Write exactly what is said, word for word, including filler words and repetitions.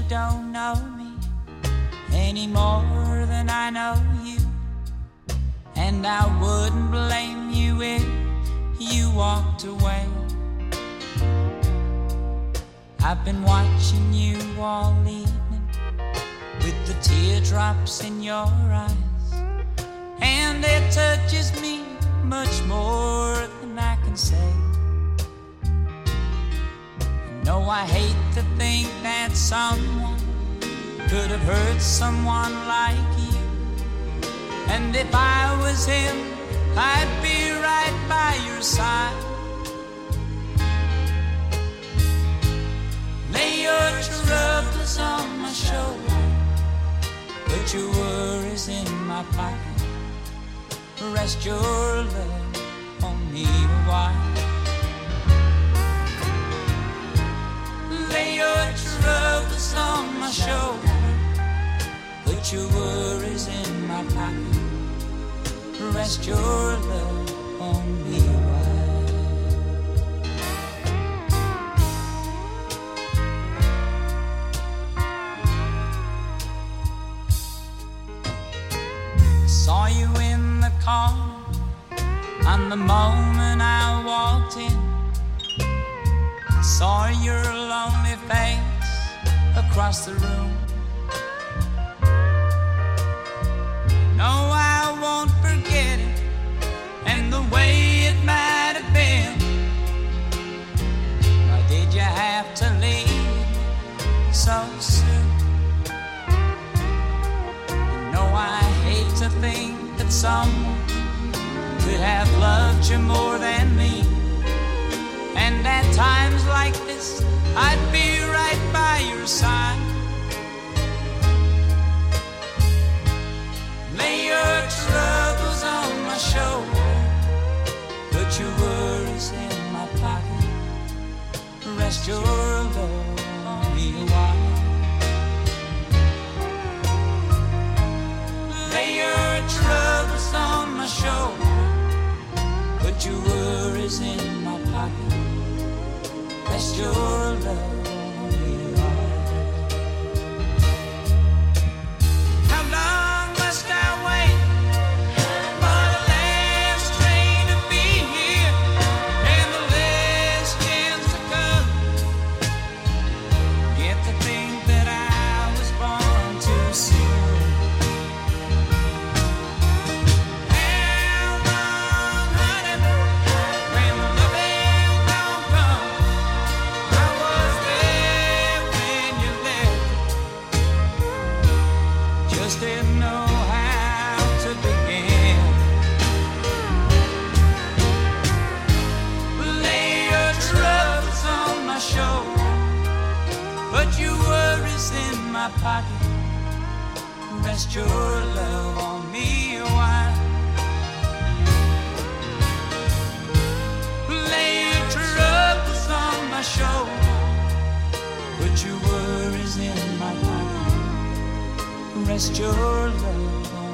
don't know me any more than I know you, and I wouldn't blame you if you walked away. I've been watching you all evening with the teardrops in your eyes, and it touches me much more than I can say. No, I hate to think that someone could have hurt someone like you, and if I was him, I'd be right by your side. Lay your troubles on my shoulder, put your worries in my pocket, rest your love on me a while. Lay your troubles on my shoulder, put your worries in my pocket, rest your love on me a while. Saw you in the corner on the moment I walked in. I saw your lonely face across the room. No, I won't forget it, and the way it might have been. Why did you have to leave so soon? You know, I hate to think that someone could have loved you more than me, and at times like this I'd be right by your side. Lay your troubles on my shoulder, put your worries in my pocket, rest your love on me a while. Lay your troubles on my shoulder, put your worries in my pocket, rest your love on me a while. How long must I wait for the last train to be here and the last chance to come? Get to think that I was born too soon. How long, honey, when the bell don't come? I was there when you left, just didn't know how to begin. Lay your troubles on my shoulder, put your worries in my pocket, rest your love on me a while. Lay your troubles on my shoulder, put your worries in my pocket, rest your love on